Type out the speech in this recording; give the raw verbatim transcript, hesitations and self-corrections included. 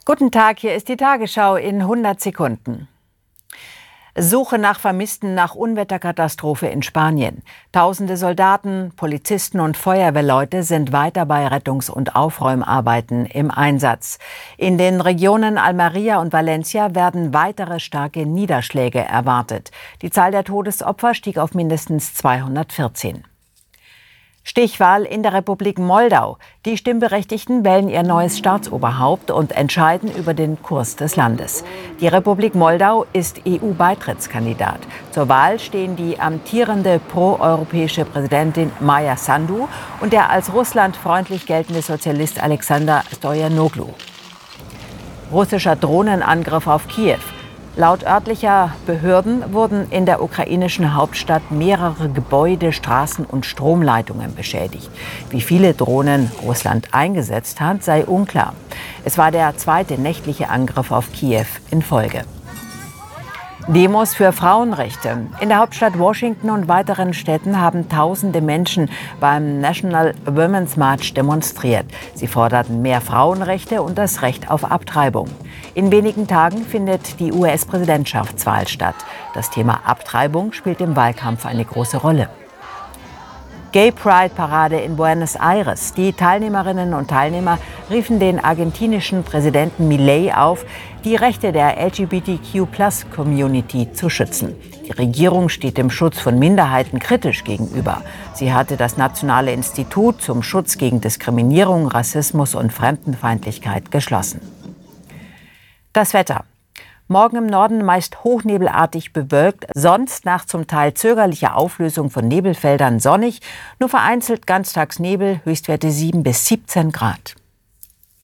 Guten Tag, hier ist die Tagesschau in hundert Sekunden. Suche nach Vermissten nach Unwetterkatastrophe in Spanien. Tausende Soldaten, Polizisten und Feuerwehrleute sind weiter bei Rettungs- und Aufräumarbeiten im Einsatz. In den Regionen Almería und Valencia werden weitere starke Niederschläge erwartet. Die Zahl der Todesopfer stieg auf mindestens zweihundertvierzehn. Stichwahl in der Republik Moldau. Die Stimmberechtigten wählen ihr neues Staatsoberhaupt und entscheiden über den Kurs des Landes. Die Republik Moldau ist E U-Beitrittskandidat. Zur Wahl stehen die amtierende proeuropäische Präsidentin Maia Sandu und der als russlandfreundlich geltende Sozialist Alexander Stoyanoglu. Russischer Drohnenangriff auf Kiew. Laut örtlicher Behörden wurden in der ukrainischen Hauptstadt mehrere Gebäude, Straßen und Stromleitungen beschädigt. Wie viele Drohnen Russland eingesetzt hat, sei unklar. Es war der zweite nächtliche Angriff auf Kiew in Folge. Demos für Frauenrechte. In der Hauptstadt Washington und weiteren Städten haben tausende Menschen beim National Women's March demonstriert. Sie forderten mehr Frauenrechte und das Recht auf Abtreibung. In wenigen Tagen findet die U S-Präsidentschaftswahl statt. Das Thema Abtreibung spielt im Wahlkampf eine große Rolle. Gay Pride Parade in Buenos Aires. Die Teilnehmerinnen und Teilnehmer riefen den argentinischen Präsidenten Milei auf, die Rechte der L G B T Q Plus Community zu schützen. Die Regierung steht dem Schutz von Minderheiten kritisch gegenüber. Sie hatte das Nationale Institut zum Schutz gegen Diskriminierung, Rassismus und Fremdenfeindlichkeit geschlossen. Das Wetter. Morgen im Norden meist hochnebelartig bewölkt, sonst nach zum Teil zögerlicher Auflösung von Nebelfeldern sonnig, nur vereinzelt ganztags Nebel, Höchstwerte sieben bis siebzehn Grad.